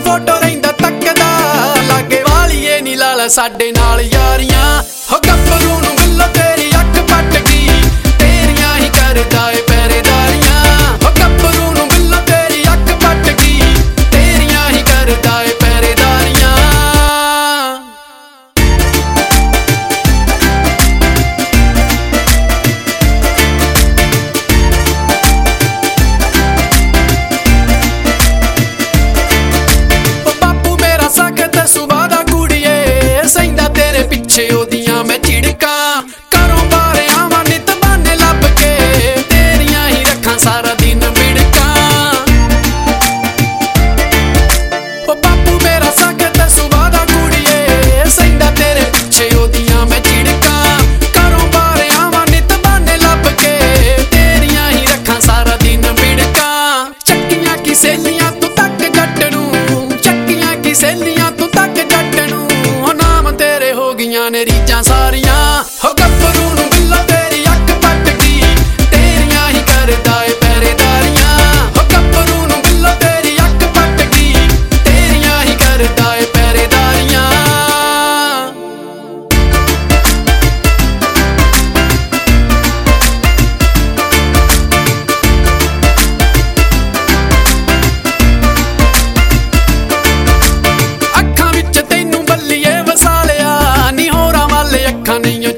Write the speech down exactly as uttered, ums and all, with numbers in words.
photo रहिंदा तकदा लागे वालिए नी लाला साडे नाल यारियां हो गब्बरू नूं बिल्लो तेरी अख पट गई तेरियां ही करदा ए पहरेदारियां हो गब्बरू नूं बिल्लो तेरी अख पट गई तेरियां ही करदा ए पहरेदारियां सुबह दा कुड़िए सहिंदा तेरे पिछे ओदियां मैं झिड़कां घरों बाहर आवां नित बहाने लभ के तेरियां ही रखां सारा दिन बिड़कां ओ बापू मेरा सख्त सुबह दा कुड़िए सहिंदा तेरे पिछे ओदियां मैं झिड़कां घरों बाहर आवां नित बहाने लभ के तेरियां ही रखां सारा दिन बिड़कां चक्कियां की सहेलियां तू तक जट नूं चक्कियां की सहेलियां ने रीजां सारियां हो गब्बरू नूं बिल्लो तेरी अख पट गई तेरियां ही करदा ए पहरेदारियां हो गब्बरू नूं बिल्लो तेरी अख पट गई तेरियां ही करदा ए पहरेदारियां अखां विच तैनूं बल्लीए वसा लिया नी होरां वाले अखां नहीं